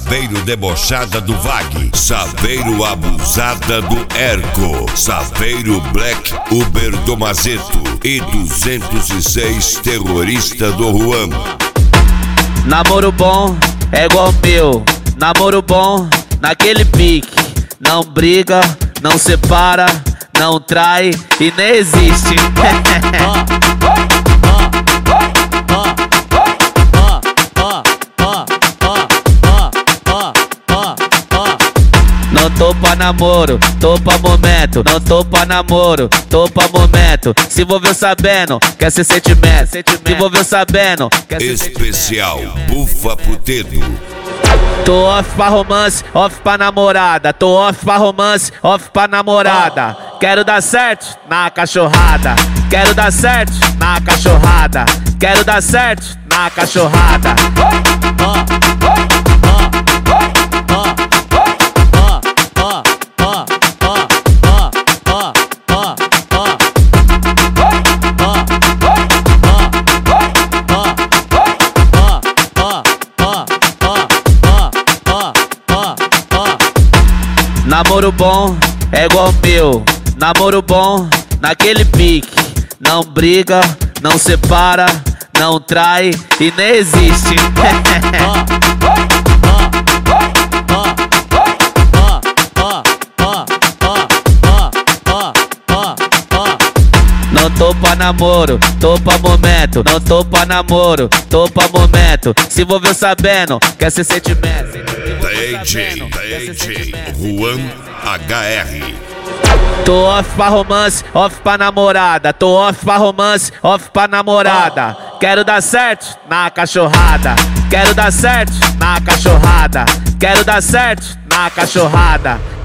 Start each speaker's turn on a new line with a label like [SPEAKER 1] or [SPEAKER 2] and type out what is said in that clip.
[SPEAKER 1] Saveiro debochada do Vag, Saveiro abusada do Erco, Saveiro Black Uber do Mazeto e 206 terrorista do Juan.
[SPEAKER 2] Namoro bom é igual meu, namoro bom naquele pique. Não briga, não separa, não trai e nem existe. Não tô pra namoro, tô pra momento. Não tô pra namoro, tô pra momento. Se envolveu sabendo, quer ser sentimento. Se envolveu sabendo, quer ser
[SPEAKER 1] especial, bufa pro dedo.
[SPEAKER 2] Tô off pra romance, off pra namorada. Tô off pra romance, off pra namorada. Quero dar certo na cachorrada. Quero dar certo na cachorrada. Quero dar certo na cachorrada. Namoro bom é igual meu, namoro bom naquele pique. Não briga, não separa, não trai e nem existe. Não tô pra namoro, tô pra momento. Não tô pra namoro, tô pra momento. Se envolveu sabendo, quer ser sentimento.
[SPEAKER 1] DJ Juan HR.
[SPEAKER 2] Tô off pra romance, off pra namorada. Tô off pra romance, off pra namorada. Quero dar certo na cachorrada. Quero dar certo na cachorrada. Quero dar certo na cachorrada.